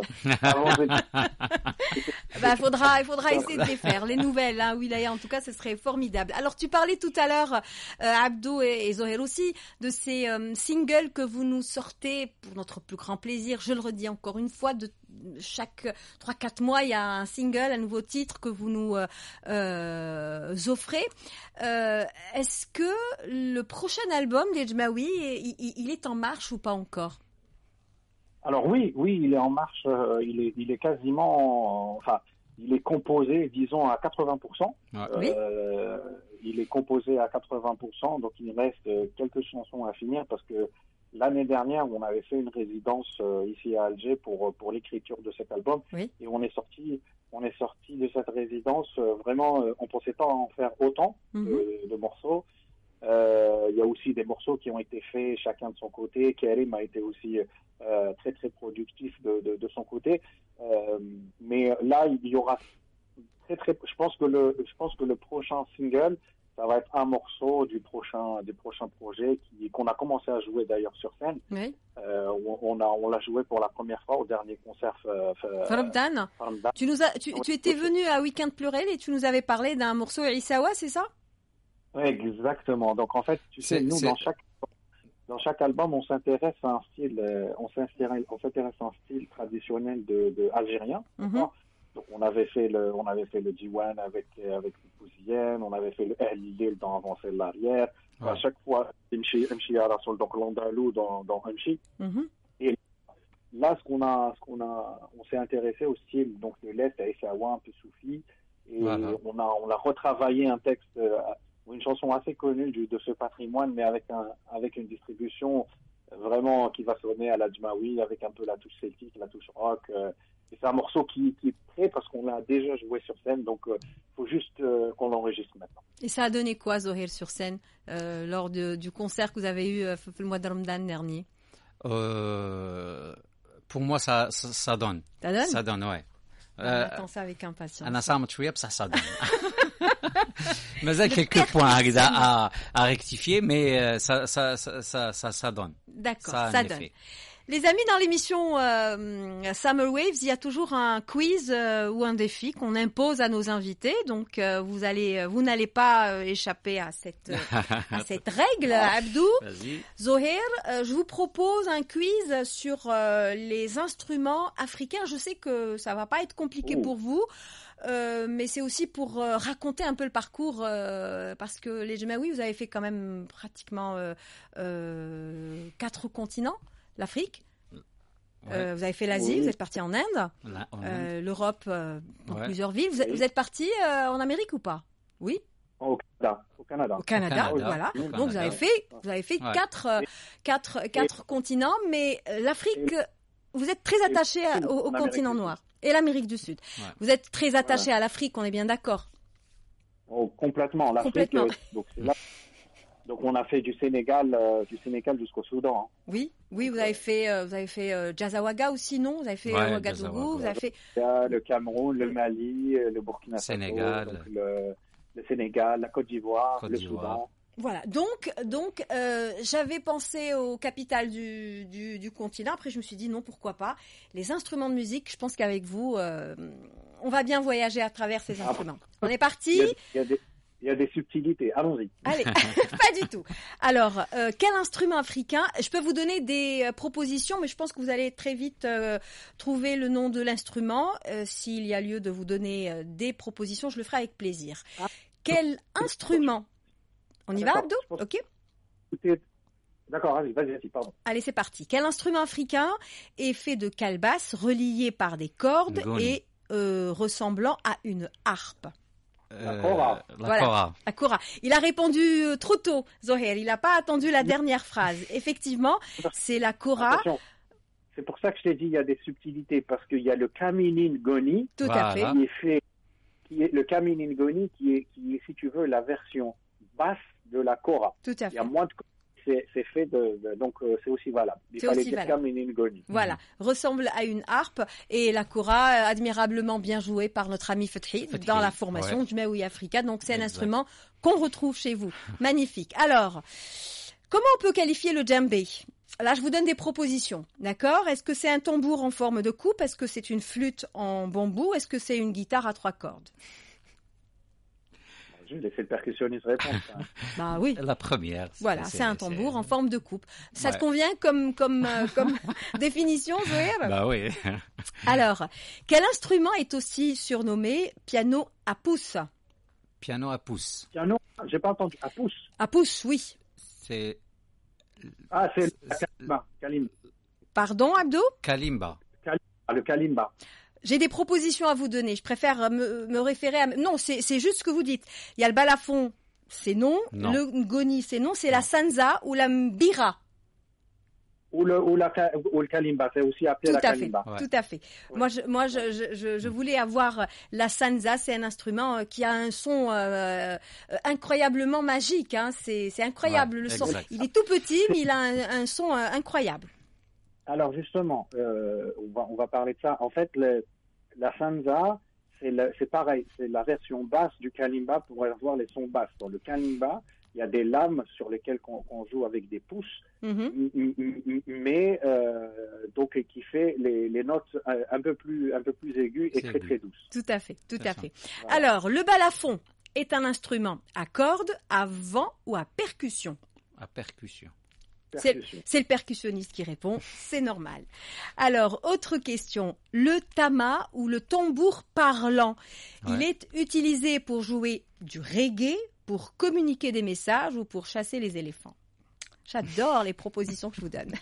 bah, faudra, il faudra essayer de les faire. Les nouvelles, hein, wilayas, en tout cas, ce serait formidable. Alors, tu parlais tout à l'heure, euh, Abdou et, et Zoher aussi, de ces euh, singles que vous nous sortez pour notre plus grand plaisir. Je le redis encore une fois, de chaque trois quatre mois, il y a un single, un nouveau titre que vous nous euh, euh, offrez. Euh, est-ce que le prochain album des Jmaoui, il, il est en marche ou pas encore? Alors oui, oui, il est en marche. Euh, il est, il est quasiment, enfin, il est composé, disons, à quatre-vingts pour cent. Ouais. Euh, oui. Il est composé à quatre-vingts pour cent, donc il reste quelques chansons à finir parce que l'année dernière, on avait fait une résidence euh, ici à Alger pour pour l'écriture de cet album, oui. et on est sorti, on est sorti de cette résidence euh, vraiment, euh, on pensait pas en faire autant mm-hmm. de, de morceaux. Euh, il y a aussi des morceaux qui ont été faits chacun de son côté. Karim a été aussi euh, très très productif de de, de son côté, euh, mais là il y aura très très. Je pense que le je pense que le prochain single, ça va être un morceau du prochain du prochain projet qui qu'on a commencé à jouer d'ailleurs sur scène. Oui. Euh, on, on a on l'a joué pour la première fois au dernier concert. Farabdan. Tu nous as tu, tu étais venu à Weekend Pluriel et tu nous avais parlé d'un morceau Issawa, c'est ça? Oui, exactement. Donc en fait, tu sais, nous c'est... dans chaque dans chaque album, on s'intéresse à un style, euh, on s'intéresse, on s'intéresse à un style traditionnel de, de algérien. Mm-hmm. Donc on avait fait le, on avait fait le Diwan avec avec les Pouziennes, on avait fait le Ahlil dans Avancer de l'arrière. Ouais. À chaque fois, Imchi Imchi à la sol, donc l'Andalou dans dans Imchi. Mm-hmm. Et là, ce qu'on a, ce qu'on a, on s'est intéressé au style donc de l'Est, à Essaouan, un peu soufi, et voilà. on a on a retravaillé un texte, euh, une chanson assez connue du, de ce patrimoine, mais avec un avec une distribution vraiment qui va sonner à la Djmaoui, avec un peu la touche celtique, la touche rock. Euh, et c'est un morceau qui, qui est prêt parce qu'on l'a déjà joué sur scène, donc il euh, faut juste euh, qu'on l'enregistre maintenant. Et ça a donné quoi, Zohair, sur scène, euh, lors de, du concert que vous avez eu euh, le mois de Ramadan dernier? euh, Pour moi, ça, ça, ça donne. Ça donne? Ça donne, ouais. On euh, attend ça avec impatience. أنا سامع شوية بس ça donne. Mais il y a quelques points à, à, à rectifier, mais ça, ça, ça, ça, ça, ça donne. D'accord, ça, ça donne. Effet. Les amis, dans l'émission euh, Summer Waves, il y a toujours un quiz euh, ou un défi qu'on impose à nos invités. Donc, euh, vous allez, vous n'allez pas euh, échapper à cette euh, à cette règle, Abdou. Vas-y. Zohair, euh, je vous propose un quiz sur euh, les instruments africains. Je sais que ça va pas être compliqué oh. pour vous. Euh, mais c'est aussi pour euh, raconter un peu le parcours, euh, parce que les Djmaoui, vous avez fait quand même pratiquement euh, euh, quatre continents. L'Afrique, ouais. euh, vous avez fait l'Asie, oui. vous êtes parti en Inde, La, en euh, Inde. l'Europe, euh, dans ouais. plusieurs villes. Vous, oui. vous êtes parti euh, en Amérique ou pas? Oui. Au Canada. Au Canada. Au Canada, Au Canada voilà. Au Donc vous avez fait, vous avez fait ouais. quatre, euh, quatre, quatre et, continents, mais l'Afrique, et, vous êtes très attaché à, au, au continent noir et l'Amérique du Sud. Ouais. Vous êtes très attaché voilà. à l'Afrique, on est bien d'accord? Oh, complètement. L'Afrique, euh, donc c'est là. Donc on a fait du Sénégal, euh, du Sénégal jusqu'au Soudan. Hein. Oui, oui, vous avez fait, euh, vous avez fait euh, Jazawaga aussi, non? Vous avez fait ouais, Ouagadougou, vous avez fait le Cameroun, le Mali, le Burkina Faso, Sénégal. Donc le, le Sénégal, la Côte d'Ivoire, Côte le d'Ivoire. Soudan. Voilà, donc, donc euh, j'avais pensé aux capitales du, du, du continent. Après, je me suis dit non, pourquoi pas. Les instruments de musique, je pense qu'avec vous, euh, on va bien voyager à travers ces instruments. On est parti. Il y a, il y a des... Il y a des subtilités, allons-y. Allez, pas du tout. Alors, euh, quel instrument africain? Je peux vous donner des euh, propositions, mais je pense que vous allez très vite euh, trouver le nom de l'instrument. Euh, s'il y a lieu de vous donner euh, des propositions, je le ferai avec plaisir. Ah. Quel instrument? On y D'accord. va, Abdou? Ok. D'accord, allez, vas-y, vas-y, pardon. Allez, c'est parti. Quel instrument africain est fait de calebasse, relié par des cordes et euh, ressemblant à une harpe? La kora. Euh, la voilà, kora. La kora. Il a répondu euh, trop tôt, Zohair. Il n'a pas attendu la dernière phrase. Effectivement, c'est la kora. Attention. C'est pour ça que je t'ai dit il y a des subtilités, parce qu'il y a le kaminin goni. Tout voilà. à fait. Qui est fait, qui est le kaminin goni qui est, qui est, si tu veux, la version basse de la kora. Tout à fait. Il y a moins de C'est, c'est fait de, de donc euh, c'est aussi valable. Il c'est fallait aussi dire kaminin goni. Voilà, ressemble à une harpe et la kora euh, admirablement bien jouée par notre ami Fethi dans la formation ouais. du Djmaoui Africa. Donc c'est exact. Un instrument qu'on retrouve chez vous. Magnifique. Alors, comment on peut qualifier le djembé? Là, je vous donne des propositions, d'accord? Est-ce que c'est un tambour en forme de coupe? Est-ce que c'est une flûte en bambou? Est-ce que c'est une guitare à trois cordes? Je vais laisser le percussionniste répondre. Hein. Bah oui. La première. Voilà, c'est, c'est un tambour c'est... en forme de coupe. Ça ouais. te convient comme comme euh, comme définition, Zohair? Bah oui. Alors, quel instrument est aussi surnommé piano à pouce? Piano à pouce. Piano, j'ai pas entendu. À pouce. À pouce, oui. C'est. Ah, c'est le kalimba. Kalimba. Pardon, Abdou? Kalimba. Kalimba. Le kalimba. J'ai des propositions à vous donner. Je préfère me, me référer à... Non, c'est, c'est juste ce que vous dites. Il y a le balafon, c'est non. non. Le ngoni, c'est non. C'est non. La sanza ou la mbira. Ou le, ou la, ou le kalimba, c'est aussi appelé tout la à kalimba. Fait, ouais. Tout à fait. Ouais. Moi, je, moi, je, je, je, je voulais avoir la sanza. C'est un instrument qui a un son euh, incroyablement magique. Hein. C'est, c'est incroyable ouais, le son. Exact. Il est tout petit, mais il a un, un son euh, incroyable. Alors justement, euh, on va on va parler de ça. En fait, le, la sanza, c'est, le, c'est pareil, c'est la version basse du kalimba pour avoir les sons basses. Dans le kalimba, il y a des lames sur lesquelles on, on joue avec des pouces, mm-hmm. mais euh, donc qui fait les, les notes un peu plus un peu plus aiguës et c'est très très douces. Tout à fait, tout c'est à ça. fait. Voilà. Alors, le balafon est un instrument à cordes, à vent ou à percussion? À percussion. C'est, c'est le percussionniste qui répond, c'est normal. Alors, autre question. Le tama ou le tambour parlant, ouais. il est utilisé pour jouer du reggae, pour communiquer des messages ou pour chasser les éléphants. J'adore les propositions que je vous donne.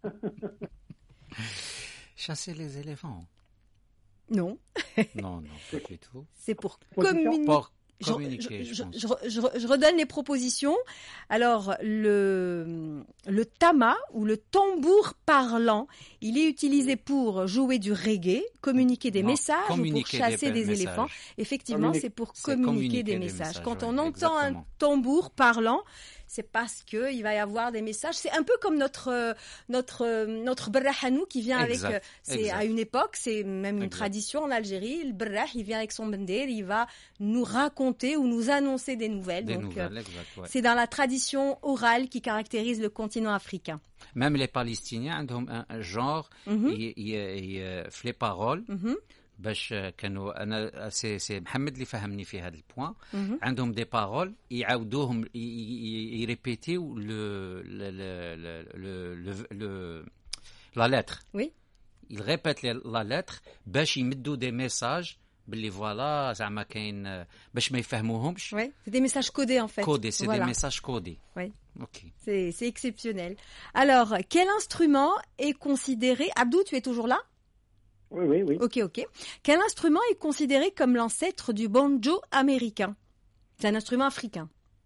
Chasser les éléphants? Non. Non, non, pas du tout. C'est pour communiquer. Pour communiquer, je, je, je, je, je, je, je redonne les propositions. Alors, le, le tama ou le tambour parlant, il est utilisé pour jouer du reggae, communiquer des non, messages communiquer ou pour chasser des, des éléphants. Effectivement, Communi- c'est pour c'est communiquer, communiquer des, des messages. messages. Quand ouais, on entend exactement. un tambour parlant, c'est parce que il va y avoir des messages. C'est un peu comme notre notre notre berrahanou qui vient exact, avec. C'est exact. À une époque, c'est même une exact. tradition en Algérie. Le berrah, il vient avec son bender, il va nous raconter ou nous annoncer des nouvelles. Des Donc, nouvelles, euh, exact, ouais. c'est dans la tradition orale qui caractérise le continent africain. Même les Palestiniens ont un, un genre, mm-hmm. il, il, il, il, les paroles. Mm-hmm. باش كانوا انا سي سي محمد اللي فهمني في هذا البوان عندهم دي بارول يعاودوهم يريبيتيو لو لو لو لا لتر وي il répète la lettre باش يمدوا دي ميساج باللي فوالا زعما كاين باش ما يفهموهمش. Oui, c'est des messages codés en fait. Codés, c'est voilà. des messages codés. Oui. OK. C'est c'est exceptionnel. Alors, quel instrument est considéré Abdou, tu es toujours là? Oui, oui, oui. Ok, ok. Quel instrument est considéré comme l'ancêtre du banjo américain? C'est un instrument africain.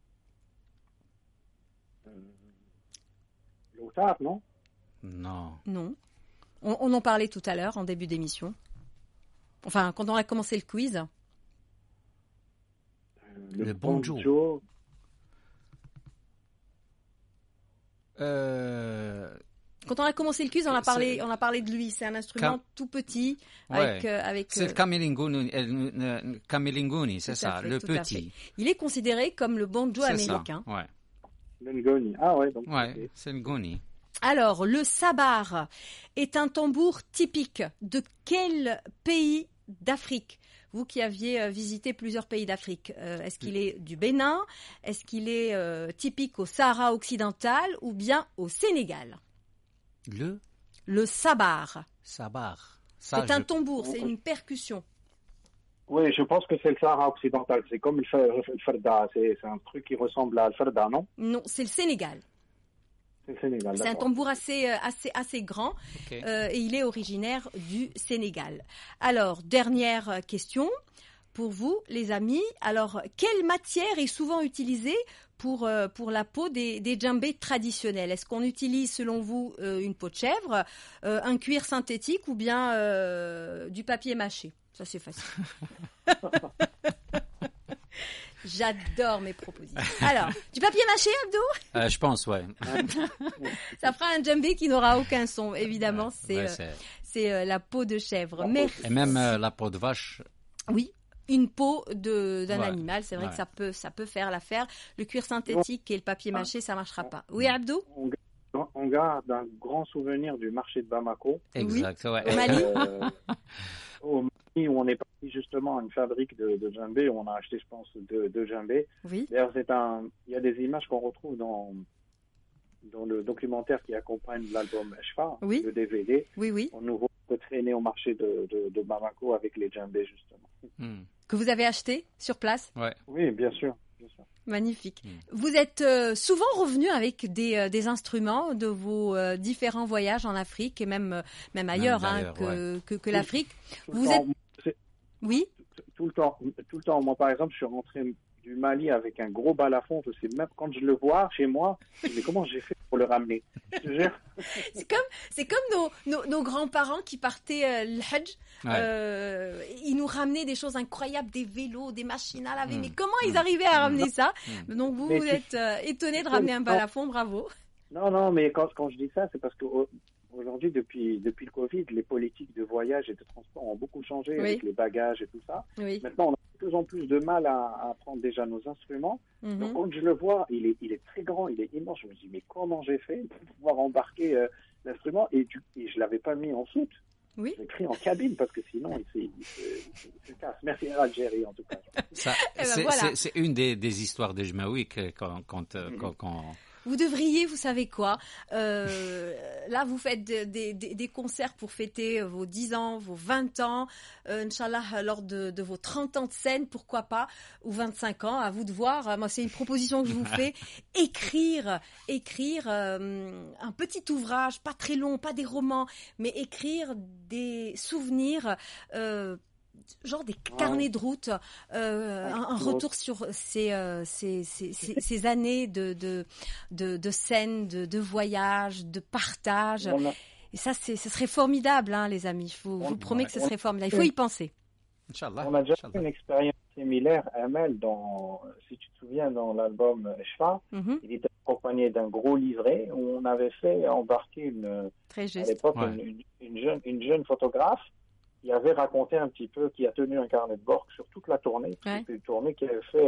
Euh, L'autar, non? Non. Non. On, on en parlait tout à l'heure en début d'émission. Enfin, quand on a commencé le quiz. Euh, le, le banjo. banjo. Euh... Quand on a commencé le quiz, on a parlé, on a parlé de lui. C'est un instrument Cam... tout petit avec, ouais. euh, avec. C'est euh... le camelinguni, euh, camelinguni, c'est ça, fait, le petit. Il est considéré comme le banjo c'est américain. Ça, ouais. Le ngoni. Ah ouais, donc. Ouais, okay. C'est le ngoni. Alors, le sabar est un tambour typique de quel pays d'Afrique? Vous qui aviez visité plusieurs pays d'Afrique, euh, est-ce qu'il est du Bénin? Est-ce qu'il est euh, typique au Sahara occidental ou bien au Sénégal? Le Le sabar. Sabar. Ça, c'est je... un tambour, c'est une percussion. Oui, je pense que c'est le Sahara occidental. C'est comme le farda. C'est, c'est un truc qui ressemble à le farda, non? Non, c'est le Sénégal. C'est le Sénégal, c'est un tambour assez, assez, assez grand okay. euh, et il est originaire du Sénégal. Alors, dernière question pour vous, les amis. Alors, quelle matière est souvent utilisée pour, euh, pour la peau des, des djembés traditionnels? Est-ce qu'on utilise, selon vous, euh, une peau de chèvre, euh, un cuir synthétique ou bien euh, du papier mâché? Ça, c'est facile. J'adore mes propositions. Alors, du papier mâché, Abdou? euh, Je pense, ouais. Ça fera un djembé qui n'aura aucun son, évidemment. C'est, ouais, c'est... Euh, c'est euh, la peau de chèvre. Merci. Et même euh, la peau de vache. Oui. Une peau de, d'un ouais. animal, c'est vrai ouais. que ça peut, ça peut faire l'affaire. Le cuir synthétique et le papier mâché, ça marchera pas. Oui, Abdou? On, on garde un grand souvenir du marché de Bamako. Exact, oui. ouais. Au Mali. Euh, au Mali, où on est parti justement à une fabrique de, de djembé, où on a acheté, je pense, deux, deux djembés. Oui. D'ailleurs, c'est un, il y a des images qu'on retrouve dans, dans le documentaire qui accompagne l'album Eshfa, oui. le D V D. Oui, oui. On nous voit traîner au marché de, de, de Bamako avec les djembés, justement. Mm. Que vous avez acheté sur place? Ouais. Oui, bien sûr. Bien sûr. Magnifique. Mm. Vous êtes euh, souvent revenu avec des, euh, des instruments de vos euh, différents voyages en Afrique et même, euh, même ailleurs, même hein, que, ouais. que, que l'Afrique. Tout vous temps, êtes... Oui tout, tout le temps. Tout le temps. Moi, par exemple, je suis rentré du Mali avec un gros balafon. C'est même quand je le vois chez moi, je me dis comment j'ai fait pour le ramener. Je te jure. C'est comme, c'est comme nos, nos, nos grands-parents qui partaient euh, le Hajj. Ouais. Euh, ils nous ramenaient des choses incroyables, des vélos, des machines à laver. Mmh. Mais comment ils arrivaient à ramener ça? mmh. Donc vous, mais vous tu... êtes euh, étonné de ramener un balafon, bravo. Non, non, mais quand, quand je dis ça, c'est parce que aujourd'hui, depuis, depuis le Covid, les politiques de voyage et de transport ont beaucoup changé oui. avec les bagages et tout ça. Oui. Maintenant, on a de plus en plus de mal à, à prendre déjà nos instruments. Mm-hmm. Donc, quand je le vois, il est, il est très grand, il est immense. Je me dis, mais comment j'ai fait pour pouvoir embarquer euh, l'instrument et, du, et je ne l'avais pas mis en soute. Oui. Je l'ai pris en cabine parce que sinon, il se, il se, il se casse. Merci à l'Algérie, en tout cas. Ça, eh ben c'est, voilà. c'est, c'est une des, des histoires de Jmaoui quand, quand, mm-hmm. quand, quand vous devriez, vous savez quoi, euh, là vous faites des, des, des concerts pour fêter vos dix ans, vos vingt ans, euh, Inch'Allah, lors de, de vos trente ans de scène, pourquoi pas, ou vingt-cinq ans, à vous de voir. Moi, c'est une proposition que je vous fais. Écrire, écrire euh, un petit ouvrage, pas très long, pas des romans, mais écrire des souvenirs, euh, genre des carnets de route, euh, un, un retour sur ces, euh, ces, ces, ces, ces années de, de, de, de scènes, de, de voyages, de partage. Et ça, c'est, ce serait formidable, hein, les amis. Je vous, vous promets que ce serait formidable. Il faut y penser. Inch'Allah. On a déjà fait une expérience similaire, Amel, dans, si tu te souviens, dans l'album Shfa, mm-hmm. il était accompagné d'un gros livret où on avait fait embarquer une, Très juste. à l'époque, Ouais. une, une, jeune, une jeune photographe qui avait raconté un petit peu, qui a tenu un carnet de bord sur toute la tournée. Ouais. C'était une tournée qui avait fait,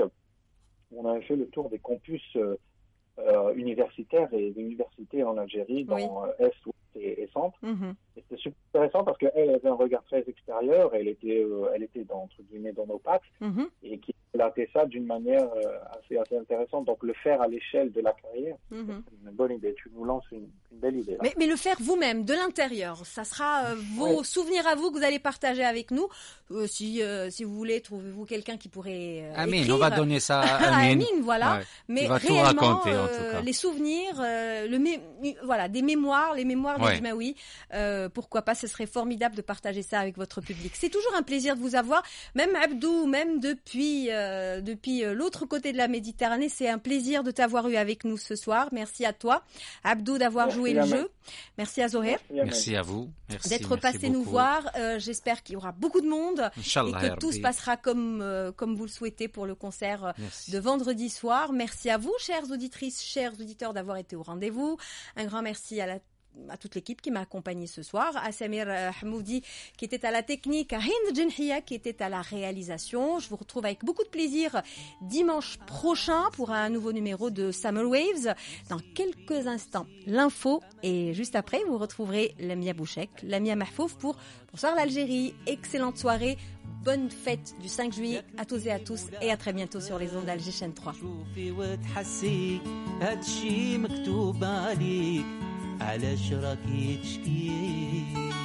on avait fait le tour des campus euh, euh, universitaires et d'universités en Algérie, dans Oui. euh, Est, Ouest et, et Centre. Mm-hmm. Et c'était super intéressant parce qu'elle avait un regard très extérieur, elle était, euh, elle était dans, entre guillemets, dans nos pattes, Mm-hmm. et qui relatait ça d'une manière euh, assez, assez intéressante. Donc le faire à l'échelle de la carrière, Mm-hmm. c'est une bonne idée. Tu nous lances une, une belle idée là. Mais, mais le faire vous-même, de l'intérieur, ça sera euh, vos Ouais. souvenirs à vous que vous allez partager avec nous. Euh, si, euh, si vous voulez, trouvez-vous quelqu'un qui pourrait euh, Amine, écrire. on va donner ça à Ah, Amine. Amine, voilà. Ouais. Mais Il va tout réellement, raconter, en tout euh, cas. les souvenirs, euh, le mé- voilà, des mémoires, les mémoires Ouais. d'Ajmaoui, euh, pourquoi pas, ce serait formidable de partager ça avec votre public. C'est toujours un plaisir de vous avoir, même Abdou, même depuis, euh, depuis euh, l'autre côté de la Méditerranée, c'est un plaisir de t'avoir eu avec nous ce soir. Merci à toi, Abdou, d'avoir Merci, joué le Amel. jeu. Merci à Zoher Merci, Amel. Merci à vous. Merci, d'être merci passé nous beaucoup. voir. Euh, j'espère qu'il y aura beaucoup de monde et Inch'Allah, ya que tout Rabbi. se passera comme, euh, comme vous le souhaitez pour le concert euh, Merci. de vendredi soir. Merci à vous, chères auditrices, chers auditeurs, d'avoir été au rendez-vous. Un grand merci à la à toute l'équipe qui m'a accompagnée ce soir, à Samir euh, Hamoudi qui était à la technique, à Hind Jenhia qui était à la réalisation. Je vous retrouve avec beaucoup de plaisir dimanche prochain pour un nouveau numéro de Summer Waves. Dans quelques instants, l'info et juste après, vous retrouverez Lamia Bouchek, Lamia Mahfouf pour Bonsoir l'Algérie. Excellente soirée, bonne fête du cinq juillet à tous et à tous et à très bientôt sur les ondes d'Alger chaîne trois. شوفي وتحسي هادشي مكتوب عليك علاش راكي تشكي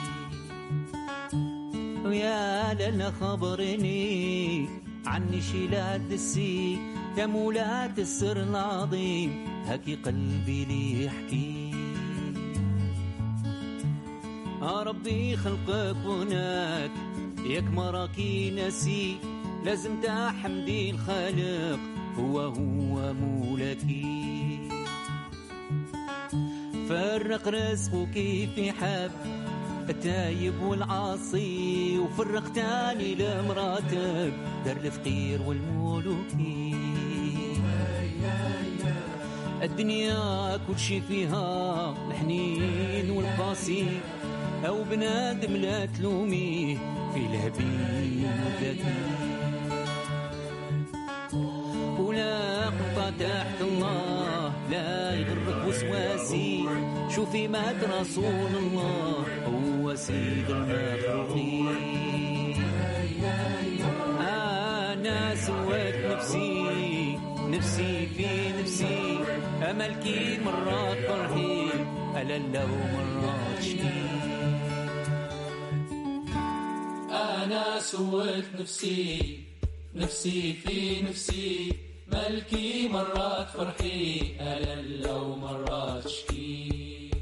ويا لالا خبرني عني شي لا تسي يا مولاة السر العظيم هاكي قلبي لي يحكي يا ربي خلقك هناك ياك ما راكي ناسي لازم تحمدي الخالق هو هو مولاكي فرق رزقه كيف يحب التايب والعاصي وفرق تاني لمراتك دار الفقير والملوكي الدنيا كل شي فيها الحنين والقاسي أو بنادم لا تلوميه في الهبين والذكي ولا قطع تحت الله لا يغرك وسواسي شوفي مات رسول الله هو سيد المخلوقين أنا سويت نفسي نفسي في نفسي أملكي مرات فرحي ألا لو مرات شكي أنا سويت نفسي نفسي في نفسي ملكي مرات فرحي ألل لو مرات شكي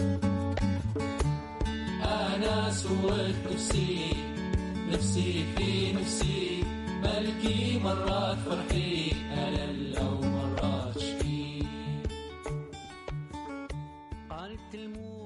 أنا سويت نفسي نفسي في نفسي ملكي مرات فرحي ألل لو مرات شكي قالت المو